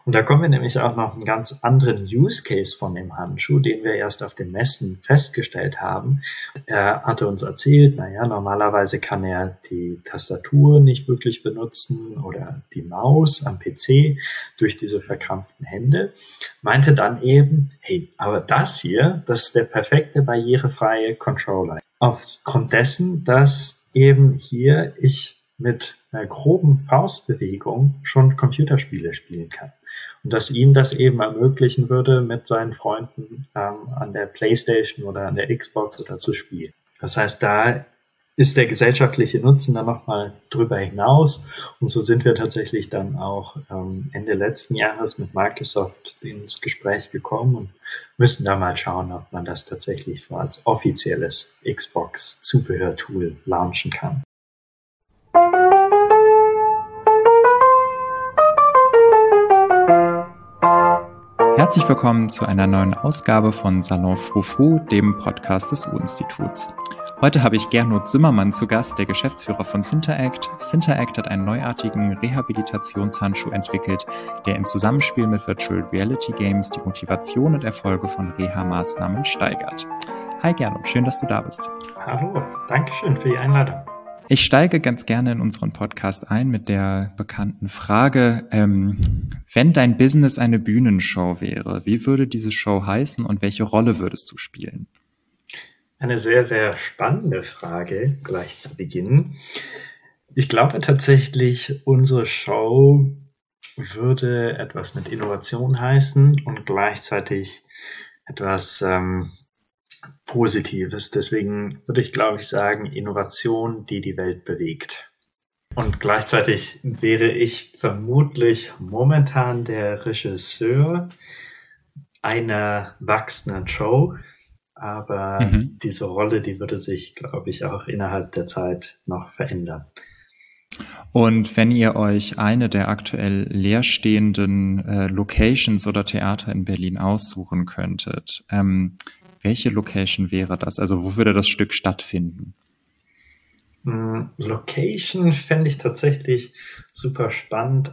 Und da kommen wir nämlich auch noch einen ganz anderen Use Case von dem Handschuh, den wir erst auf den Messen festgestellt haben. Er hatte uns erzählt, normalerweise kann er die Tastatur nicht wirklich benutzen oder die Maus am PC durch diese verkrampften Hände. Meinte dann eben, hey, aber das hier, das ist der perfekte barrierefreie Controller. Aufgrund dessen, dass eben hier ich mit einer groben Faustbewegung schon Computerspiele spielen kann. Und dass ihm das eben ermöglichen würde, mit seinen Freunden an der PlayStation oder an der Xbox oder zu spielen. Das heißt, da ist der gesellschaftliche Nutzen dann nochmal drüber hinaus. Und so sind wir tatsächlich dann auch Ende letzten Jahres mit Microsoft ins Gespräch gekommen und müssen da mal schauen, ob man das tatsächlich so als offizielles Xbox-Zubehörtool launchen kann. Herzlich willkommen zu einer neuen Ausgabe von Salon Frou-Frou, dem Podcast des U-Instituts. Heute habe ich Gernot Zimmermann zu Gast, der Geschäftsführer von Cinteract. Cinteract hat einen neuartigen Rehabilitationshandschuh entwickelt, der im Zusammenspiel mit Virtual Reality Games die Motivation und Erfolge von Reha-Maßnahmen steigert. Hi Gernot, schön, dass du da bist. Hallo, danke schön für die Einladung. Ich steige ganz gerne in unseren Podcast ein mit der bekannten Frage, wenn dein Business eine Bühnenshow wäre, wie würde diese Show heißen und welche Rolle würdest du spielen? Eine sehr, sehr spannende Frage gleich zu Beginn. Ich glaube tatsächlich, unsere Show würde etwas mit Innovation heißen und gleichzeitig etwas Positives. Deswegen würde ich, glaube ich, sagen, Innovation, die die Welt bewegt. Und gleichzeitig wäre ich vermutlich momentan der Regisseur einer wachsenden Show. Aber diese Rolle, die würde sich, glaube ich, auch innerhalb der Zeit noch verändern. Und wenn ihr euch eine der aktuell leerstehenden Locations oder Theater in Berlin aussuchen könntet, welche Location wäre das? Also wo würde das Stück stattfinden? Location fände ich tatsächlich super spannend.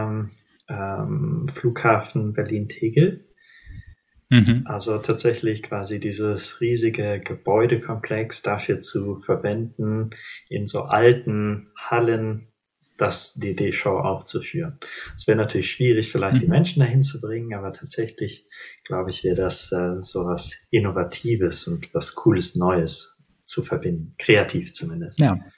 Flughafen Berlin-Tegel. Also tatsächlich quasi dieses riesige Gebäudekomplex dafür zu verwenden, in so alten Hallen die Show aufzuführen. Es wäre natürlich schwierig, vielleicht die Menschen dahin zu bringen, aber tatsächlich, glaube ich, wäre das so was Innovatives und was Cooles Neues zu verbinden. Kreativ zumindest.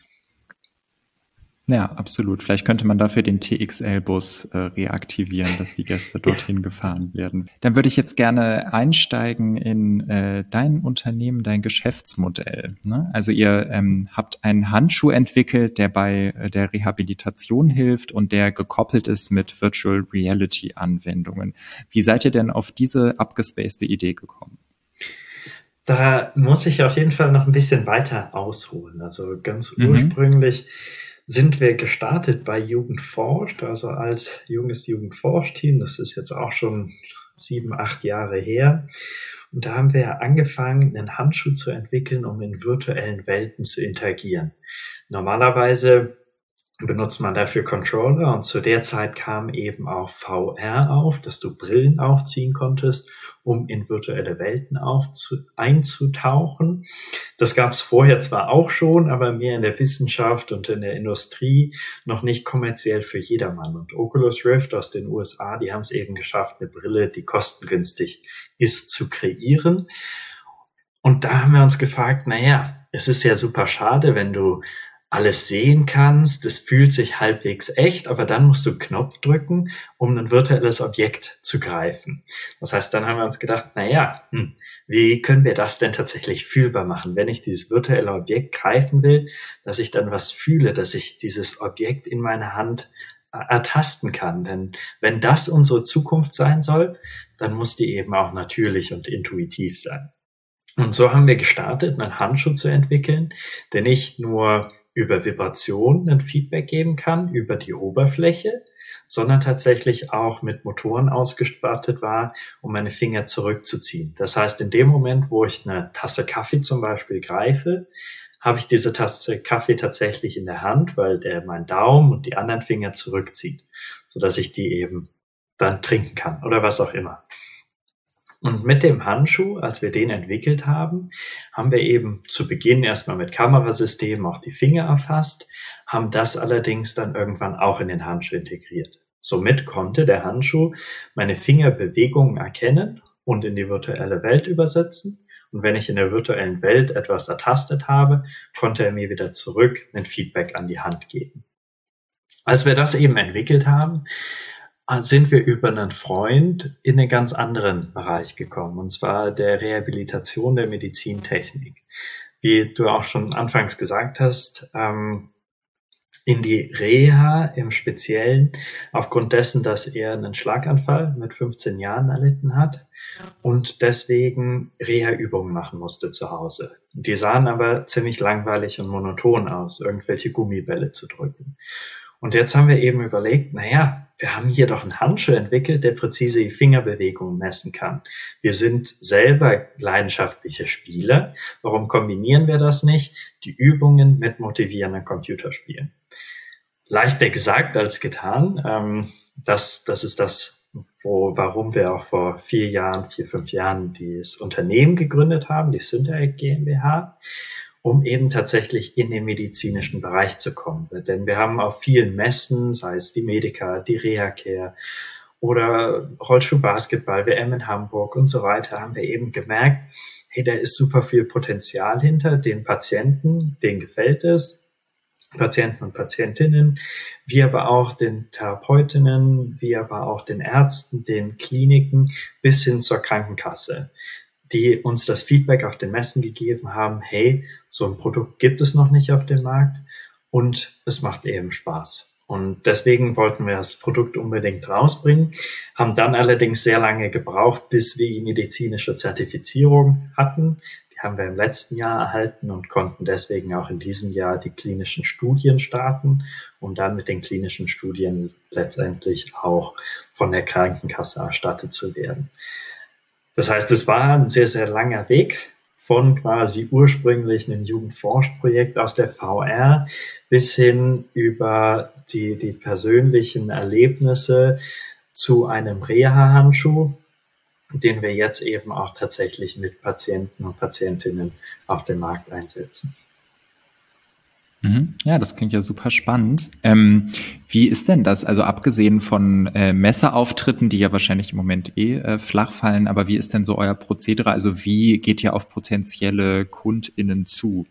Ja, absolut. Vielleicht könnte man dafür den TXL-Bus reaktivieren, dass die Gäste dorthin gefahren werden. Dann würde ich jetzt gerne einsteigen in dein Unternehmen, dein Geschäftsmodell. Ne? Also ihr habt einen Handschuh entwickelt, der bei der Rehabilitation hilft und der gekoppelt ist mit Virtual Reality Anwendungen. Wie seid ihr denn auf diese abgespacede Idee gekommen? Da muss ich auf jeden Fall noch ein bisschen weiter ausholen. Also ganz ursprünglich sind wir gestartet bei Jugend forscht, also als junges Jugendforschteam. Das ist jetzt auch schon 7, 8 Jahre her. Und da haben wir angefangen, einen Handschuh zu entwickeln, um in virtuellen Welten zu interagieren. Normalerweise benutzt man dafür Controller und zu der Zeit kam eben auch VR auf, dass du Brillen aufziehen konntest, um in virtuelle Welten einzutauchen. Das gab es vorher zwar auch schon, aber mehr in der Wissenschaft und in der Industrie, noch nicht kommerziell für jedermann. Und Oculus Rift aus den USA, die haben es eben geschafft, eine Brille, die kostengünstig ist, zu kreieren. Und da haben wir uns gefragt, es ist ja super schade, wenn du alles sehen kannst, es fühlt sich halbwegs echt, aber dann musst du einen Knopf drücken, um ein virtuelles Objekt zu greifen. Das heißt, dann haben wir uns gedacht, wie können wir das denn tatsächlich fühlbar machen? Wenn ich dieses virtuelle Objekt greifen will, dass ich dann was fühle, dass ich dieses Objekt in meiner Hand ertasten kann. Denn wenn das unsere Zukunft sein soll, dann muss die eben auch natürlich und intuitiv sein. Und so haben wir gestartet, einen Handschuh zu entwickeln, der nicht nur über Vibrationen ein Feedback geben kann, über die Oberfläche, sondern tatsächlich auch mit Motoren ausgestattet war, um meine Finger zurückzuziehen. Das heißt, in dem Moment, wo ich eine Tasse Kaffee zum Beispiel greife, habe ich diese Tasse Kaffee tatsächlich in der Hand, weil der mein Daumen und die anderen Finger zurückzieht, sodass ich die eben dann trinken kann oder was auch immer. Und mit dem Handschuh, als wir den entwickelt haben, haben wir eben zu Beginn erstmal mit Kamerasystemen auch die Finger erfasst, haben das allerdings dann irgendwann auch in den Handschuh integriert. Somit konnte der Handschuh meine Fingerbewegungen erkennen und in die virtuelle Welt übersetzen. Und wenn ich in der virtuellen Welt etwas ertastet habe, konnte er mir wieder zurück ein Feedback an die Hand geben. Als wir das eben entwickelt haben, sind wir über einen Freund in einen ganz anderen Bereich gekommen, und zwar der Rehabilitation der Medizintechnik. Wie du auch schon anfangs gesagt hast, in die Reha im Speziellen, aufgrund dessen, dass er einen Schlaganfall mit 15 Jahren erlitten hat und deswegen Reha-Übungen machen musste zu Hause. Die sahen aber ziemlich langweilig und monoton aus, irgendwelche Gummibälle zu drücken. Und jetzt haben wir eben überlegt, naja, wir haben hier doch einen Handschuh entwickelt, der präzise die Fingerbewegungen messen kann. Wir sind selber leidenschaftliche Spieler. Warum kombinieren wir das nicht? Die Übungen mit motivierenden Computerspielen. Leichter gesagt als getan. Das ist das, warum wir auch vor 4, 5 Jahren dieses Unternehmen gegründet haben, die Synteract GmbH, um eben tatsächlich in den medizinischen Bereich zu kommen. Denn wir haben auf vielen Messen, sei es die Medica, die Reha-Care oder Rollstuhlbasketball, WM in Hamburg und so weiter, haben wir eben gemerkt, hey, da ist super viel Potenzial hinter den Patienten, denen gefällt es, Patienten und Patientinnen, wie aber auch den Therapeutinnen, wie aber auch den Ärzten, den Kliniken bis hin zur Krankenkasse, die uns das Feedback auf den Messen gegeben haben, hey, so ein Produkt gibt es noch nicht auf dem Markt und es macht eben Spaß. Und deswegen wollten wir das Produkt unbedingt rausbringen, haben dann allerdings sehr lange gebraucht, bis wir die medizinische Zertifizierung hatten. Die haben wir im letzten Jahr erhalten und konnten deswegen auch in diesem Jahr die klinischen Studien starten, um dann mit den klinischen Studien letztendlich auch von der Krankenkasse erstattet zu werden. Das heißt, es war ein sehr, sehr langer Weg von quasi ursprünglich einem Jugendforschprojekt aus der VR bis hin über die persönlichen Erlebnisse zu einem Reha-Handschuh, den wir jetzt eben auch tatsächlich mit Patienten und Patientinnen auf dem Markt einsetzen. Ja, das klingt ja super spannend. Wie ist denn das? Also abgesehen von Messeauftritten, die ja wahrscheinlich im Moment flach fallen, aber wie ist denn so euer Prozedere? Also wie geht ihr auf potenzielle KundInnen zu?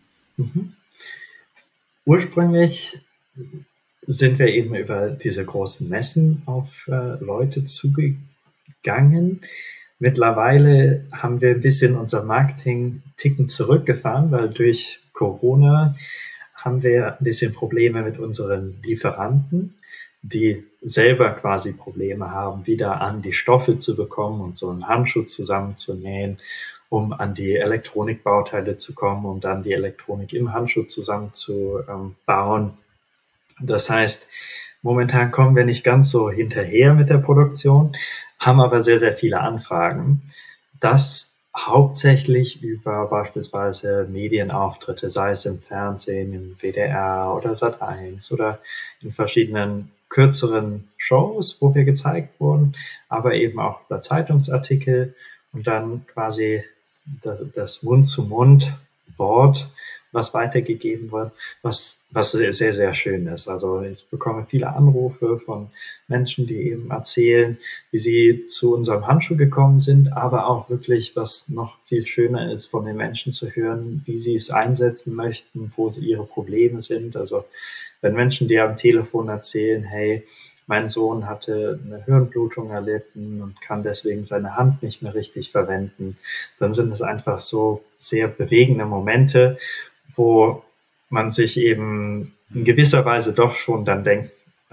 Ursprünglich sind wir eben über diese großen Messen auf Leute zugegangen. Mittlerweile haben wir ein bisschen unser Marketing-Ticken zurückgefahren, weil durch Corona haben wir ein bisschen Probleme mit unseren Lieferanten, die selber quasi Probleme haben, wieder an die Stoffe zu bekommen und so einen Handschuh zusammenzunähen, um an die Elektronikbauteile zu kommen, um dann die Elektronik im Handschuh zusammenzubauen. Das heißt, momentan kommen wir nicht ganz so hinterher mit der Produktion, haben aber sehr, sehr viele Anfragen. Das hauptsächlich über beispielsweise Medienauftritte, sei es im Fernsehen, im WDR oder Sat.1 oder in verschiedenen kürzeren Shows, wo wir gezeigt wurden, aber eben auch über Zeitungsartikel und dann quasi das Mund-zu-Mund-Wort, was weitergegeben wird, was sehr, sehr schön ist. Also ich bekomme viele Anrufe von Menschen, die eben erzählen, wie sie zu unserem Handschuh gekommen sind, aber auch wirklich, was noch viel schöner ist, von den Menschen zu hören, wie sie es einsetzen möchten, wo sie ihre Probleme sind. Also wenn Menschen dir am Telefon erzählen, hey, mein Sohn hatte eine Hirnblutung erlitten und kann deswegen seine Hand nicht mehr richtig verwenden, dann sind es einfach so sehr bewegende Momente, wo man sich eben in gewisser Weise doch schon dann denkt,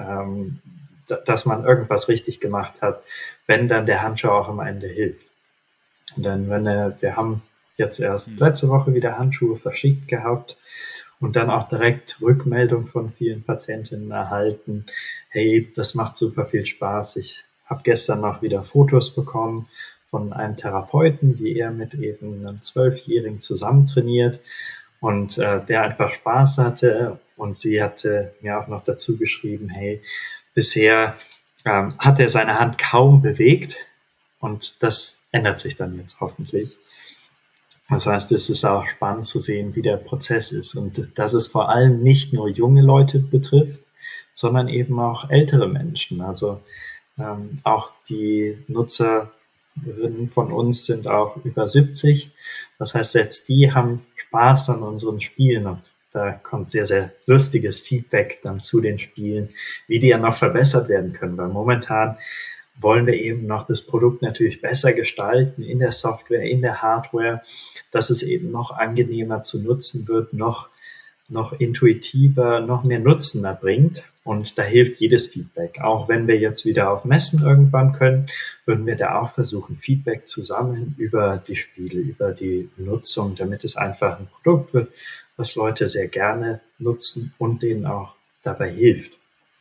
dass man irgendwas richtig gemacht hat, wenn dann der Handschuh auch am Ende hilft. Und dann, wir haben jetzt erst letzte Woche wieder Handschuhe verschickt gehabt und dann auch direkt Rückmeldung von vielen Patientinnen erhalten. Hey, das macht super viel Spaß. Ich habe gestern noch wieder Fotos bekommen von einem Therapeuten, wie er mit eben einem 12-Jährigen zusammen trainiert und der einfach Spaß hatte. Und sie hatte mir auch noch dazu geschrieben, hey, bisher hat er seine Hand kaum bewegt und das ändert sich dann jetzt hoffentlich. Das heißt, es ist auch spannend zu sehen, wie der Prozess ist und dass es vor allem nicht nur junge Leute betrifft, sondern eben auch ältere Menschen. Also auch die Nutzerinnen von uns sind auch über 70. Das heißt, selbst die haben Spaß an unseren Spielen und da kommt sehr, sehr lustiges Feedback dann zu den Spielen, wie die ja noch verbessert werden können, weil momentan wollen wir eben noch das Produkt natürlich besser gestalten in der Software, in der Hardware, dass es eben noch angenehmer zu nutzen wird, noch intuitiver, noch mehr Nutzen erbringt. Und da hilft jedes Feedback. Auch wenn wir jetzt wieder auf Messen irgendwann können, würden wir da auch versuchen, Feedback zu sammeln über die Spiele, über die Nutzung, damit es einfach ein Produkt wird, was Leute sehr gerne nutzen und denen auch dabei hilft,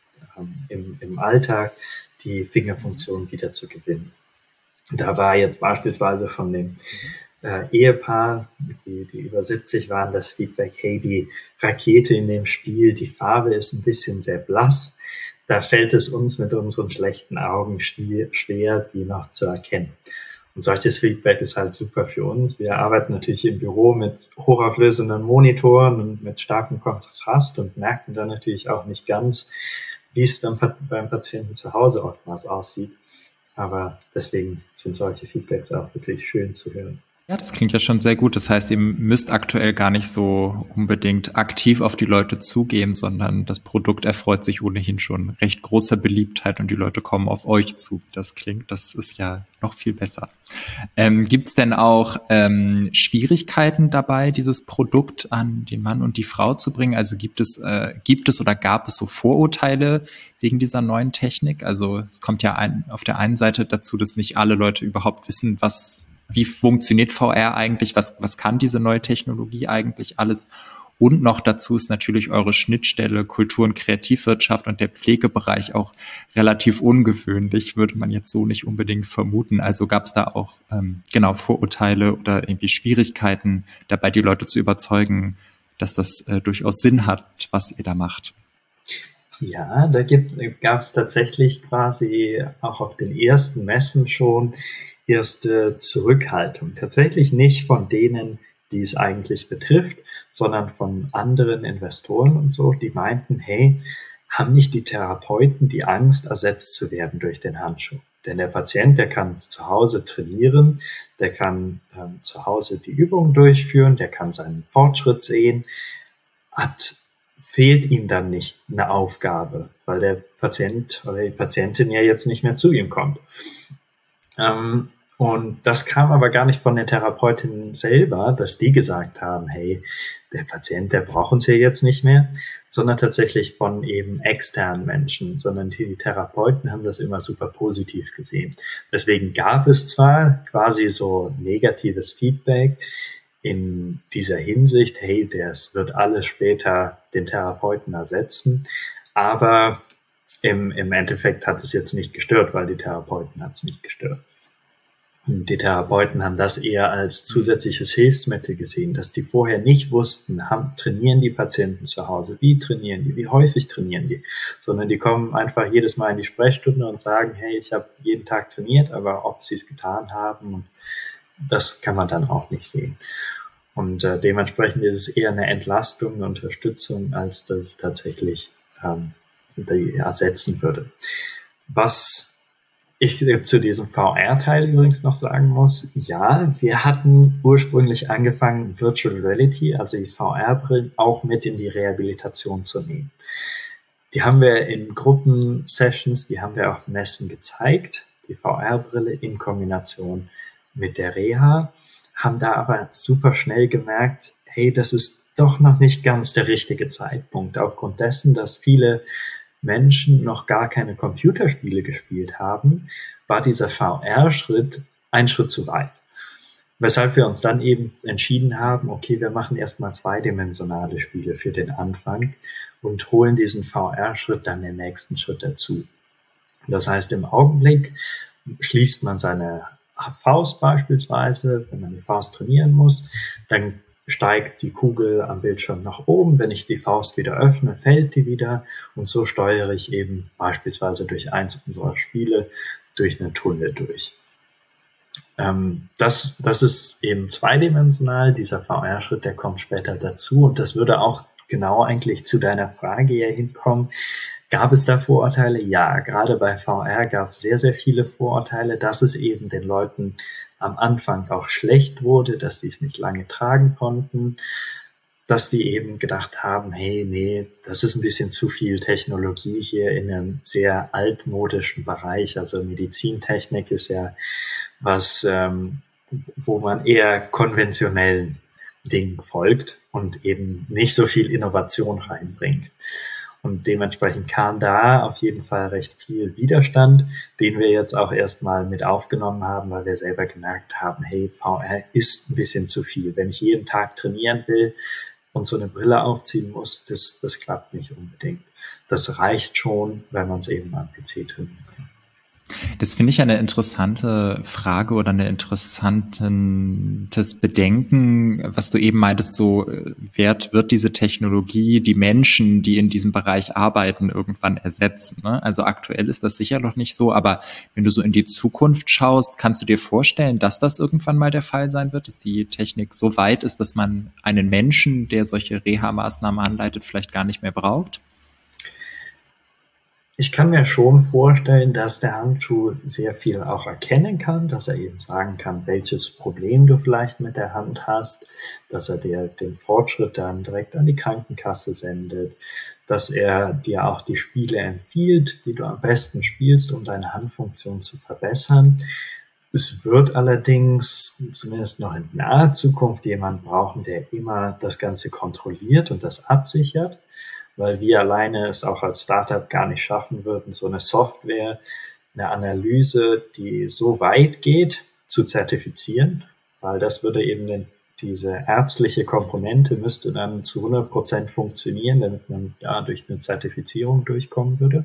im Alltag die Fingerfunktion wieder zu gewinnen. Da war jetzt beispielsweise von dem Ehepaar, die über 70 waren, das Feedback, hey, die Rakete in dem Spiel, die Farbe ist ein bisschen sehr blass. Da fällt es uns mit unseren schlechten Augen schwer, die noch zu erkennen. Und solches Feedback ist halt super für uns. Wir arbeiten natürlich im Büro mit hochauflösenden Monitoren und mit starkem Kontrast und merken dann natürlich auch nicht ganz, wie es dann beim Patienten zu Hause oftmals aussieht. Aber deswegen sind solche Feedbacks auch wirklich schön zu hören. Ja, das klingt ja schon sehr gut. Das heißt, ihr müsst aktuell gar nicht so unbedingt aktiv auf die Leute zugehen, sondern das Produkt erfreut sich ohnehin schon recht großer Beliebtheit und die Leute kommen auf euch zu, wie das klingt. Das ist ja noch viel besser. Gibt es denn auch Schwierigkeiten dabei, dieses Produkt an den Mann und die Frau zu bringen? Also gibt es oder gab es so Vorurteile wegen dieser neuen Technik? Also es kommt ja auf der einen Seite dazu, dass nicht alle Leute überhaupt wissen, wie funktioniert VR eigentlich? Was kann diese neue Technologie eigentlich alles? Und noch dazu ist natürlich eure Schnittstelle Kultur- und Kreativwirtschaft und der Pflegebereich auch relativ ungewöhnlich, würde man jetzt so nicht unbedingt vermuten. Also gab es da auch Vorurteile oder irgendwie Schwierigkeiten dabei, die Leute zu überzeugen, dass das durchaus Sinn hat, was ihr da macht? Ja, da gab es tatsächlich quasi auch auf den ersten Messen schon erste Zurückhaltung. Tatsächlich nicht von denen, die es eigentlich betrifft, sondern von anderen Investoren und so, die meinten, hey, haben nicht die Therapeuten die Angst, ersetzt zu werden durch den Handschuh? Denn der Patient, der kann zu Hause trainieren, der kann zu Hause die Übungen durchführen, der kann seinen Fortschritt sehen, fehlt ihm dann nicht eine Aufgabe, weil der Patient oder die Patientin ja jetzt nicht mehr zu ihm kommt. Und das kam aber gar nicht von den Therapeutinnen selber, dass die gesagt haben, hey, der Patient, der braucht uns ja jetzt nicht mehr, sondern tatsächlich von eben externen Menschen, sondern die Therapeuten haben das immer super positiv gesehen. Deswegen gab es zwar quasi so negatives Feedback in dieser Hinsicht, hey, das wird alles später den Therapeuten ersetzen, aber im Endeffekt hat es jetzt nicht gestört, weil die Therapeuten hat es nicht gestört. Und die Therapeuten haben das eher als zusätzliches Hilfsmittel gesehen, dass die vorher nicht wussten, trainieren die Patienten zu Hause, wie trainieren die, wie häufig trainieren die, sondern die kommen einfach jedes Mal in die Sprechstunde und sagen, hey, ich habe jeden Tag trainiert, aber ob sie es getan haben, und das kann man dann auch nicht sehen. Und dementsprechend ist es eher eine Entlastung, eine Unterstützung, als dass es tatsächlich die ersetzen würde. Was ich zu diesem VR-Teil übrigens noch sagen muss, ja, wir hatten ursprünglich angefangen, Virtual Reality, also die VR-Brillen, auch mit in die Rehabilitation zu nehmen. Die haben wir in Gruppensessions, die haben wir auf Messen gezeigt, die VR-Brille in Kombination mit der Reha, haben da aber super schnell gemerkt, hey, das ist doch noch nicht ganz der richtige Zeitpunkt, aufgrund dessen, dass viele Menschen noch gar keine Computerspiele gespielt haben, war dieser VR-Schritt ein Schritt zu weit. Weshalb wir uns dann eben entschieden haben, okay, wir machen erstmal zweidimensionale Spiele für den Anfang und holen diesen VR-Schritt dann den nächsten Schritt dazu. Das heißt, im Augenblick schließt man seine Faust beispielsweise, wenn man die Faust trainieren muss, dann steigt die Kugel am Bildschirm nach oben. Wenn ich die Faust wieder öffne, fällt die wieder. Und so steuere ich eben beispielsweise durch eins unserer Spiele durch einen Tunnel durch. Das ist eben zweidimensional. Dieser VR-Schritt, der kommt später dazu. Und das würde auch genau eigentlich zu deiner Frage hier hinkommen. Gab es da Vorurteile? Ja, gerade bei VR gab es sehr, sehr viele Vorurteile, dass es eben den Leuten am Anfang auch schlecht wurde, dass sie es nicht lange tragen konnten, dass die eben gedacht haben, hey, nee, das ist ein bisschen zu viel Technologie hier in einem sehr altmodischen Bereich. Also Medizintechnik ist ja was, wo man eher konventionellen Dingen folgt und eben nicht so viel Innovation reinbringt. Und dementsprechend kam da auf jeden Fall recht viel Widerstand, den wir jetzt auch erstmal mit aufgenommen haben, weil wir selber gemerkt haben, hey, VR ist ein bisschen zu viel. Wenn ich jeden Tag trainieren will und so eine Brille aufziehen muss, das klappt nicht unbedingt. Das reicht schon, wenn man es eben am PC trainiert. Das finde ich eine interessante Frage oder ein interessantes Bedenken, was du eben meintest, so wird diese Technologie die Menschen, die in diesem Bereich arbeiten, irgendwann ersetzen. Ne? Also aktuell ist das sicher noch nicht so, aber wenn du so in die Zukunft schaust, kannst du dir vorstellen, dass das irgendwann mal der Fall sein wird, dass die Technik so weit ist, dass man einen Menschen, der solche Reha-Maßnahmen anleitet, vielleicht gar nicht mehr braucht? Ich kann mir schon vorstellen, dass der Handschuh sehr viel auch erkennen kann, dass er eben sagen kann, welches Problem du vielleicht mit der Hand hast, dass er dir den Fortschritt dann direkt an die Krankenkasse sendet, dass er dir auch die Spiele empfiehlt, die du am besten spielst, um deine Handfunktion zu verbessern. Es wird allerdings zumindest noch in naher Zukunft jemand brauchen, der immer das Ganze kontrolliert und das absichert, weil wir alleine es auch als Startup gar nicht schaffen würden, so eine Software, eine Analyse, die so weit geht, zu zertifizieren, weil das würde eben diese ärztliche Komponente müsste dann zu 100% funktionieren, damit man ja durch eine Zertifizierung durchkommen würde.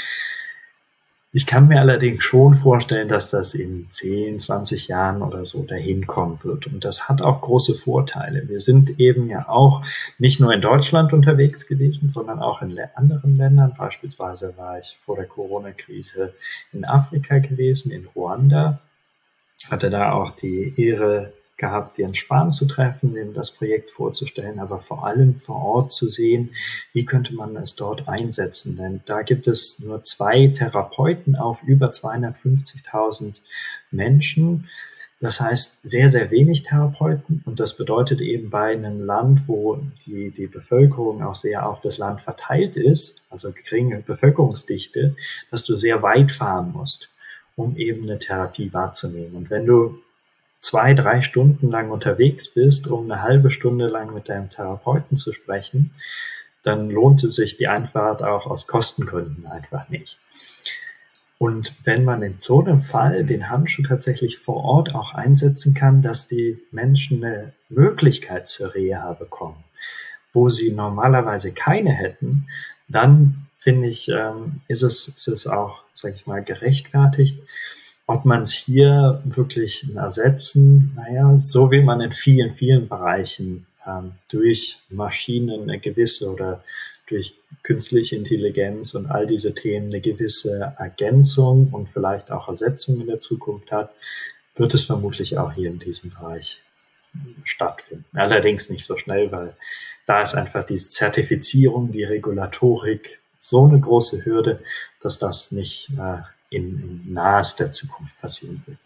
Ich kann mir allerdings schon vorstellen, dass das in 10, 20 Jahren oder so dahin kommen wird. Und das hat auch große Vorteile. Wir sind eben ja auch nicht nur in Deutschland unterwegs gewesen, sondern auch in anderen Ländern. Beispielsweise war ich vor der Corona-Krise in Afrika gewesen, in Ruanda. Hatte da auch die Ehre gehabt, Jens Spahn zu treffen, ihm das Projekt vorzustellen, aber vor allem vor Ort zu sehen, wie könnte man es dort einsetzen. Denn da gibt es nur 2 Therapeuten auf über 250.000 Menschen. Das heißt, sehr, sehr wenig Therapeuten. Und das bedeutet eben bei einem Land, wo die Bevölkerung auch sehr auf das Land verteilt ist, also geringe Bevölkerungsdichte, dass du sehr weit fahren musst, um eben eine Therapie wahrzunehmen. Und wenn du 2, 3 Stunden lang unterwegs bist, um eine halbe Stunde lang mit deinem Therapeuten zu sprechen, dann lohnt es sich die Einfahrt auch aus Kostengründen einfach nicht. Und wenn man in so einem Fall den Handschuh tatsächlich vor Ort auch einsetzen kann, dass die Menschen eine Möglichkeit zur Reha bekommen, wo sie normalerweise keine hätten, dann finde ich, ist es auch, sage ich mal, gerechtfertigt. Ob man es hier wirklich ersetzen, naja, so wie man in vielen, vielen Bereichen durch Maschinen eine gewisse oder durch künstliche Intelligenz und all diese Themen eine gewisse Ergänzung und vielleicht auch Ersetzung in der Zukunft hat, wird es vermutlich auch hier in diesem Bereich stattfinden. Allerdings nicht so schnell, weil da ist einfach diese Zertifizierung, die Regulatorik so eine große Hürde, dass das nicht in nahester Zukunft passieren wird.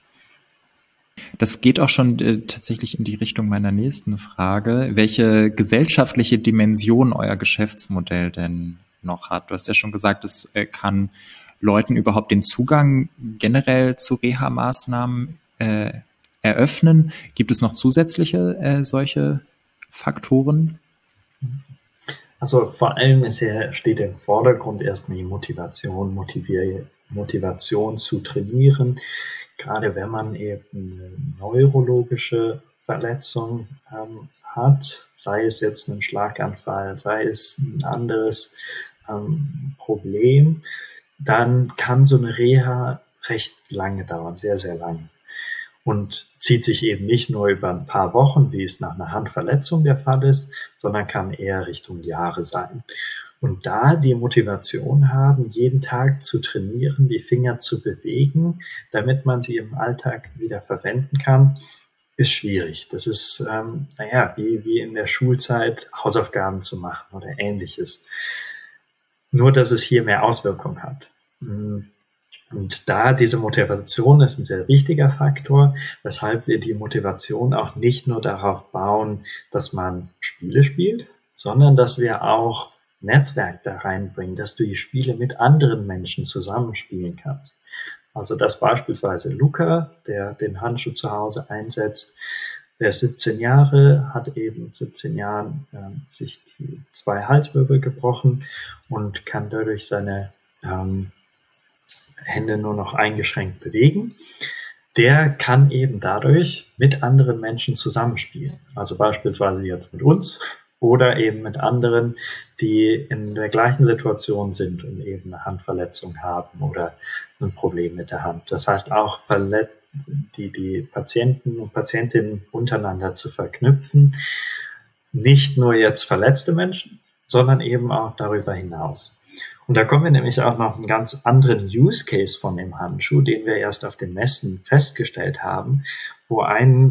Das geht auch schon tatsächlich in die Richtung meiner nächsten Frage, welche gesellschaftliche Dimension euer Geschäftsmodell denn noch hat. Du hast ja schon gesagt, es kann Leuten überhaupt den Zugang generell zu Reha-Maßnahmen eröffnen. Gibt es noch zusätzliche solche Faktoren? Also vor allem steht im Vordergrund erstmal die Motivation zu trainieren. Gerade wenn man eben eine neurologische Verletzung hat, sei es jetzt ein Schlaganfall, sei es ein anderes Problem, dann kann so eine Reha recht lange dauern, sehr, sehr lange. und zieht sich eben nicht nur über ein paar Wochen, wie es nach einer Handverletzung der Fall ist, sondern kann eher Richtung Jahre sein. Und da die Motivation haben, jeden Tag zu trainieren, die Finger zu bewegen, damit man sie im Alltag wieder verwenden kann, ist schwierig. Das ist, wie in der Schulzeit Hausaufgaben zu machen oder Ähnliches. Nur, dass es hier mehr Auswirkungen hat. Und da diese Motivation ist ein sehr wichtiger Faktor, weshalb wir die Motivation auch nicht nur darauf bauen, dass man Spiele spielt, sondern dass wir auch Netzwerk da reinbringen, dass du die Spiele mit anderen Menschen zusammenspielen kannst. Also dass beispielsweise Luca, der den Handschuh zu Hause einsetzt, der ist 17 Jahre, hat eben 17 Jahren sich die 2 Halswirbel gebrochen und kann dadurch seine Hände nur noch eingeschränkt bewegen. Der kann eben dadurch mit anderen Menschen zusammenspielen. Also beispielsweise jetzt mit uns oder eben mit anderen, die in der gleichen Situation sind und eben eine Handverletzung haben oder ein Problem mit der Hand. Das heißt auch die Patienten und Patientinnen untereinander zu verknüpfen. Nicht nur jetzt verletzte Menschen, sondern eben auch darüber hinaus. Und da kommen wir nämlich auch noch einen ganz anderen Use Case von dem Handschuh, den wir erst auf den Messen festgestellt haben, wo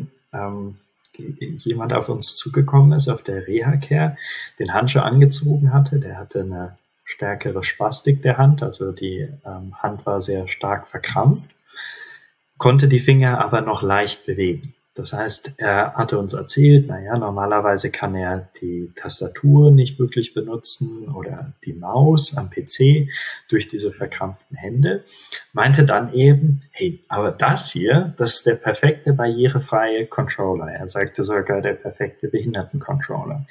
jemand auf uns zugekommen ist, auf der Reha-Care, den Handschuh angezogen hatte. Der hatte eine stärkere Spastik der Hand, also die Hand war sehr stark verkrampft, konnte die Finger aber noch leicht bewegen. Das heißt, er hatte uns erzählt, normalerweise kann er die Tastatur nicht wirklich benutzen oder die Maus am PC durch diese verkrampften Hände. Meinte dann eben, hey, aber das hier, das ist der perfekte barrierefreie Controller. Er sagte sogar der perfekte Behindertencontroller.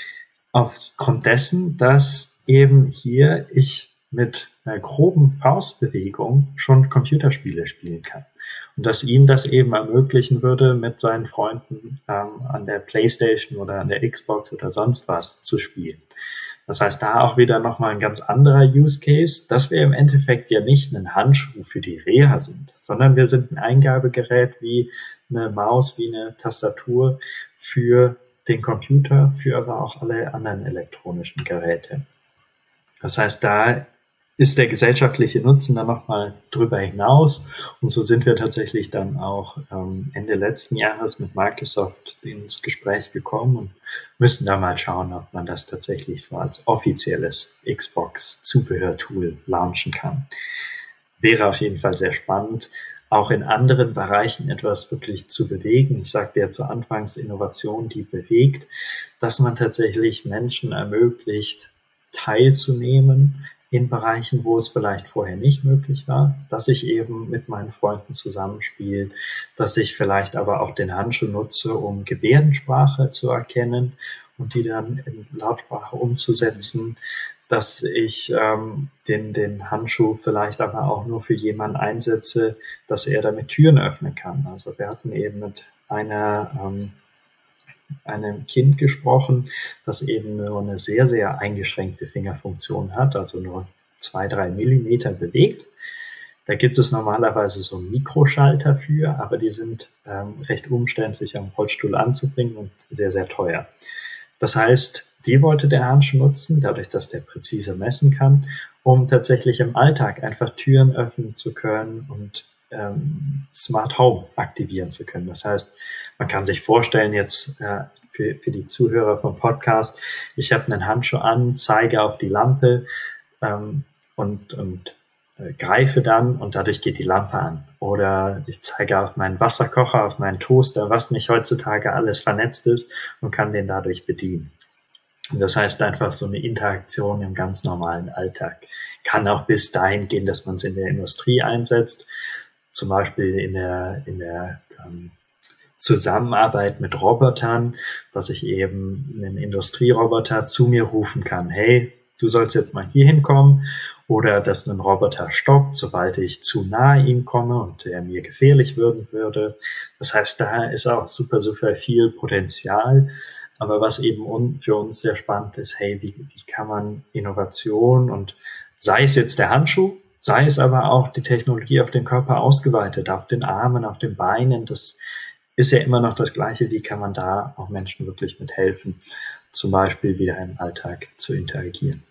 Aufgrund dessen, dass eben hier ich mit einer groben Faustbewegung schon Computerspiele spielen kann. Und dass ihm das eben ermöglichen würde, mit seinen Freunden an der PlayStation oder an der Xbox oder sonst was zu spielen. Das heißt, da auch wieder nochmal ein ganz anderer Use Case, dass wir im Endeffekt ja nicht ein Handschuh für die Reha sind, sondern wir sind ein Eingabegerät wie eine Maus, wie eine Tastatur für den Computer, für aber auch alle anderen elektronischen Geräte. Das heißt, da ist der gesellschaftliche Nutzen dann nochmal drüber hinaus. Und so sind wir tatsächlich dann auch Ende letzten Jahres mit Microsoft ins Gespräch gekommen und müssen da mal schauen, ob man das tatsächlich so als offizielles Xbox-Zubehörtool launchen kann. Wäre auf jeden Fall sehr spannend, auch in anderen Bereichen etwas wirklich zu bewegen. Ich sagte ja zu Anfangs, Innovation, die bewegt, dass man tatsächlich Menschen ermöglicht, teilzunehmen in Bereichen, wo es vielleicht vorher nicht möglich war, dass ich eben mit meinen Freunden zusammenspiele, dass ich vielleicht aber auch den Handschuh nutze, um Gebärdensprache zu erkennen und die dann in Lautsprache umzusetzen, dass ich den Handschuh vielleicht aber auch nur für jemanden einsetze, dass er damit Türen öffnen kann. Also wir hatten eben mit einem Kind gesprochen, das eben nur eine sehr, sehr eingeschränkte Fingerfunktion hat, also nur 2-3 Millimeter bewegt. Da gibt es normalerweise so Mikroschalter für, aber die sind recht umständlich am Rollstuhl anzubringen und sehr, sehr teuer. Das heißt, die wollte der Handschuh nutzen, dadurch, dass der präzise messen kann, um tatsächlich im Alltag einfach Türen öffnen zu können und Smart Home aktivieren zu können. Das heißt, man kann sich vorstellen jetzt für die Zuhörer vom Podcast, ich habe einen Handschuh an, zeige auf die Lampe und greife dann und dadurch geht die Lampe an. Oder ich zeige auf meinen Wasserkocher, auf meinen Toaster, was nicht heutzutage alles vernetzt ist und kann den dadurch bedienen. Und das heißt einfach so eine Interaktion im ganz normalen Alltag. Kann auch bis dahin gehen, dass man es in der Industrie einsetzt. Zum Beispiel in der Zusammenarbeit mit Robotern, dass ich eben einen Industrieroboter zu mir rufen kann, hey, du sollst jetzt mal hier hinkommen, oder dass ein Roboter stoppt, sobald ich zu nahe ihm komme und er mir gefährlich werden würde. Das heißt, da ist auch super, super viel Potenzial. Aber was eben für uns sehr spannend ist, hey, wie kann man Innovation und sei es jetzt der Handschuh, sei es aber auch die Technologie auf den Körper ausgeweitet, auf den Armen, auf den Beinen. Das ist ja immer noch das Gleiche. Wie kann man da auch Menschen wirklich mithelfen, zum Beispiel wieder im Alltag zu interagieren?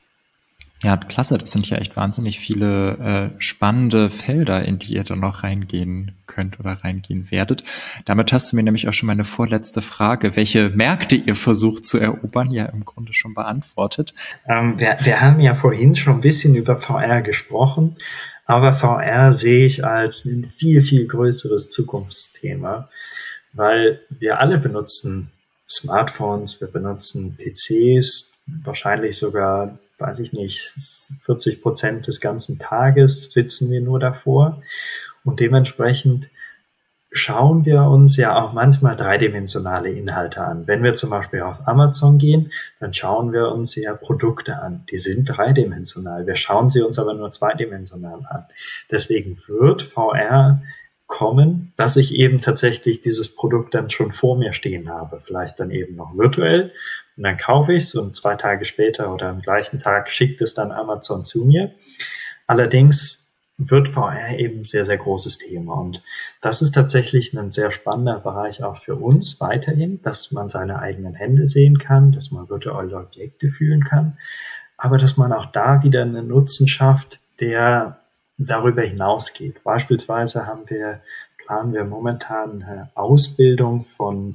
Ja, klasse. Das sind ja echt wahnsinnig viele spannende Felder, in die ihr dann noch reingehen könnt oder reingehen werdet. Damit hast du mir nämlich auch schon meine vorletzte Frage, welche Märkte ihr versucht zu erobern, ja im Grunde schon beantwortet. Wir haben ja vorhin schon ein bisschen über VR gesprochen, aber VR sehe ich als ein viel, viel größeres Zukunftsthema, weil wir alle benutzen Smartphones, wir benutzen PCs, wahrscheinlich sogar, weiß ich nicht, 40% des ganzen Tages sitzen wir nur davor und dementsprechend schauen wir uns ja auch manchmal dreidimensionale Inhalte an. Wenn wir zum Beispiel auf Amazon gehen, dann schauen wir uns ja Produkte an. Die sind dreidimensional. Wir schauen sie uns aber nur zweidimensional an. Deswegen wird VR kommen, dass ich eben tatsächlich dieses Produkt dann schon vor mir stehen habe. Vielleicht dann eben noch virtuell. Und dann kaufe ich es und 2 Tage später oder am gleichen Tag schickt es dann Amazon zu mir. Allerdings wird VR eben ein sehr, sehr großes Thema. Und das ist tatsächlich ein sehr spannender Bereich auch für uns weiterhin, dass man seine eigenen Hände sehen kann, dass man virtuelle Objekte fühlen kann, aber dass man auch da wieder einen Nutzen schafft, der darüber hinausgeht. Beispielsweise planen wir momentan eine Ausbildung von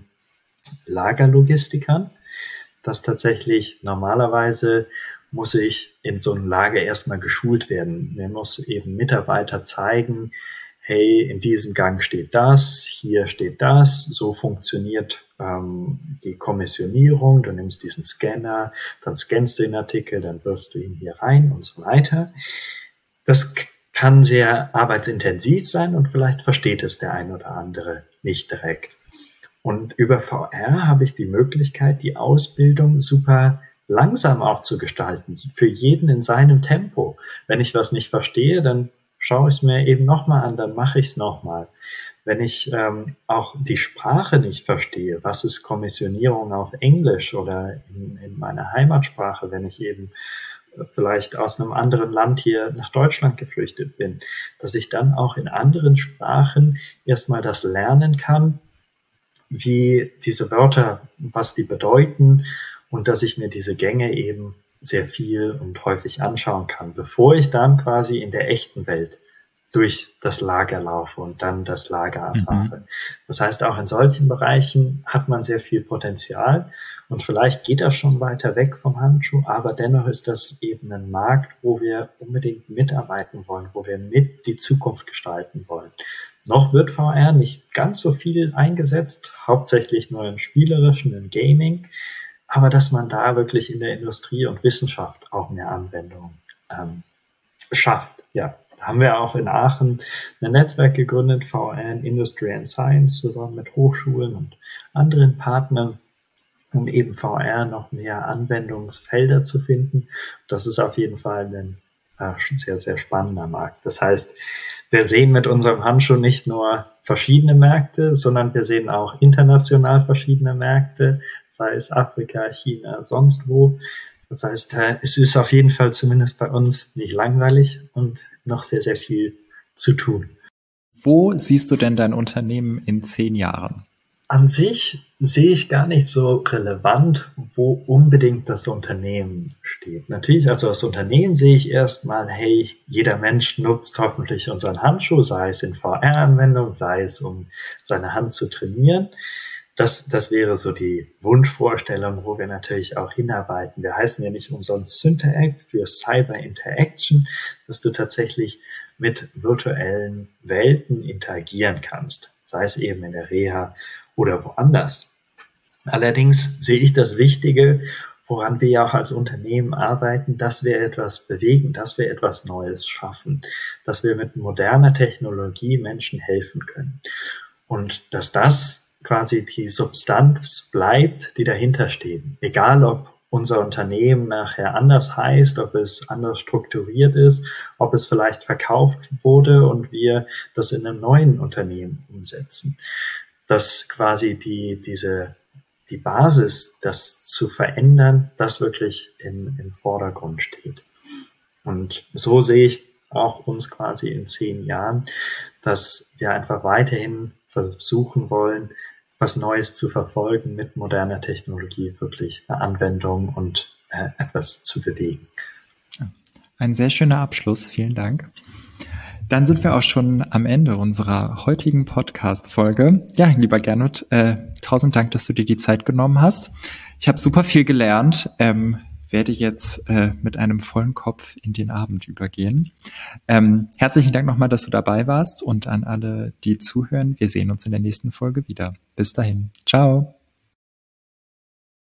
Lagerlogistikern, dass tatsächlich normalerweise muss ich in so einem Lager erstmal geschult werden. Mir muss eben Mitarbeiter zeigen, hey, in diesem Gang steht das, hier steht das, so funktioniert die Kommissionierung, du nimmst diesen Scanner, dann scannst du den Artikel, dann wirfst du ihn hier rein und so weiter. Das kann sehr arbeitsintensiv sein und vielleicht versteht es der ein oder andere nicht direkt. Und über VR habe ich die Möglichkeit, die Ausbildung super langsam auch zu gestalten, für jeden in seinem Tempo. Wenn ich was nicht verstehe, dann schaue ich es mir eben nochmal an, dann mache ich es nochmal. Wenn ich auch die Sprache nicht verstehe, was ist Kommissionierung auf Englisch oder in meiner Heimatsprache, wenn ich eben vielleicht aus einem anderen Land hier nach Deutschland geflüchtet bin, dass ich dann auch in anderen Sprachen erstmal das lernen kann, wie diese Wörter, was die bedeuten, und dass ich mir diese Gänge eben sehr viel und häufig anschauen kann, bevor ich dann quasi in der echten Welt durch das Lager laufe und dann das Lager erfahre. Das heißt, auch in solchen Bereichen hat man sehr viel Potenzial und vielleicht geht das schon weiter weg vom Handschuh, aber dennoch ist das eben ein Markt, wo wir unbedingt mitarbeiten wollen, wo wir mit die Zukunft gestalten wollen. Noch wird VR nicht ganz so viel eingesetzt, hauptsächlich nur im Spielerischen, im Gaming, aber dass man da wirklich in der Industrie und Wissenschaft auch mehr Anwendungen schafft. Ja, da haben wir auch in Aachen ein Netzwerk gegründet, VR Industry and Science, zusammen mit Hochschulen und anderen Partnern, um eben VR noch mehr Anwendungsfelder zu finden. Das ist auf jeden Fall ein sehr, sehr spannender Markt. Das heißt, wir sehen mit unserem Handschuh nicht nur verschiedene Märkte, sondern wir sehen auch international verschiedene Märkte, sei es Afrika, China, sonst wo. Das heißt, es ist auf jeden Fall zumindest bei uns nicht langweilig und noch sehr, sehr viel zu tun. Wo siehst du denn dein Unternehmen in 10 Jahren? An sich sehe ich gar nicht so relevant, wo unbedingt das Unternehmen steht. Natürlich, also das Unternehmen sehe ich erstmal, hey, jeder Mensch nutzt hoffentlich unseren Handschuh, sei es in VR-Anwendung, sei es um seine Hand zu trainieren. Das wäre so die Wunschvorstellung, wo wir natürlich auch hinarbeiten. Wir heißen ja nicht umsonst Synteract für Cyber Interaction, dass du tatsächlich mit virtuellen Welten interagieren kannst, sei es eben in der Reha oder woanders. Allerdings sehe ich das Wichtige, woran wir ja auch als Unternehmen arbeiten, dass wir etwas bewegen, dass wir etwas Neues schaffen, dass wir mit moderner Technologie Menschen helfen können. Und dass das quasi die Substanz bleibt, die dahinter steht. Egal, ob unser Unternehmen nachher anders heißt, ob es anders strukturiert ist, ob es vielleicht verkauft wurde und wir das in einem neuen Unternehmen umsetzen. Dass quasi die Basis, das zu verändern, das wirklich im Vordergrund steht. Und so sehe ich auch uns quasi in 10 Jahren, dass wir einfach weiterhin versuchen wollen, was Neues zu verfolgen mit moderner Technologie, wirklich eine Anwendung und etwas zu bewegen. Ein sehr schöner Abschluss. Vielen Dank. Dann sind wir auch schon am Ende unserer heutigen Podcast-Folge. Ja, lieber Gernot, 1000 Dank, dass du dir die Zeit genommen hast. Ich habe super viel gelernt, werde jetzt mit einem vollen Kopf in den Abend übergehen. Herzlichen Dank nochmal, dass du dabei warst und an alle, die zuhören. Wir sehen uns in der nächsten Folge wieder. Bis dahin. Ciao.